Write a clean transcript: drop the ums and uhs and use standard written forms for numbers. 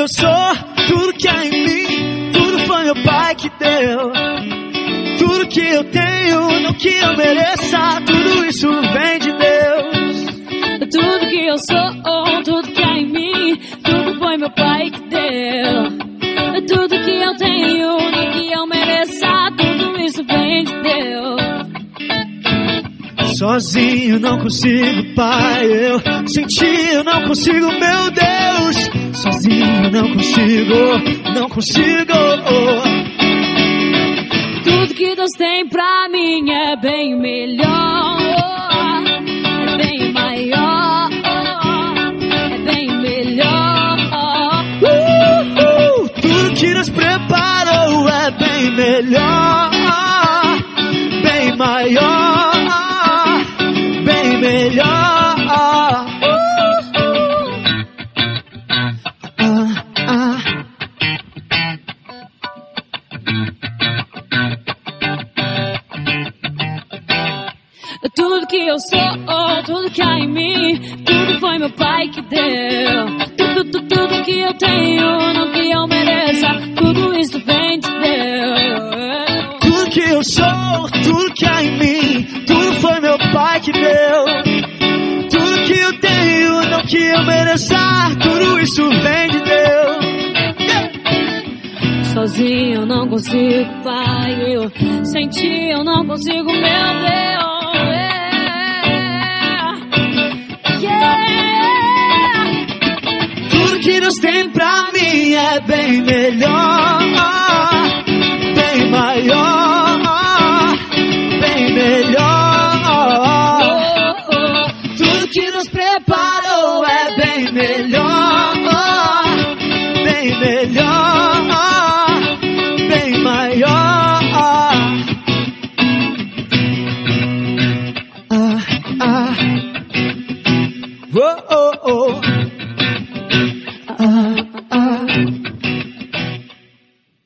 eu sou, tudo que há em mim, tudo foi meu pai que deu. Tudo que eu tenho, não que eu mereça, tudo isso vem de Deus. Tudo que eu sou, tudo que há em mim, tudo foi meu pai que deu. Tudo que eu tenho, nem que eu mereça, tudo isso vem de Deus. Sozinho não consigo, pai, eu senti, eu não consigo, meu Deus. Sozinho não consigo, não consigo. Tudo que Deus tem pra mim é bem melhor, é bem maior, é bem melhor. Tudo que Deus preparou é bem melhor, bem maior, bem melhor. Tudo que eu sou, tudo que há em mim, tudo foi meu pai que deu. Tudo que eu tenho, não que eu mereça, tudo isso vem de Deus. Tudo que eu sou, tudo que há em mim, tudo foi meu pai que deu. Tudo que eu tenho, não que eu mereça, tudo isso vem de Deus. Sozinho eu não consigo, pai, eu senti, eu não consigo, meu Deus. Tudo que Deus tem pra mim é bem melhor, bem maior, bem melhor. Tudo que Deus preparou é bem melhor, bem melhor, bem maior. Oh, oh, oh.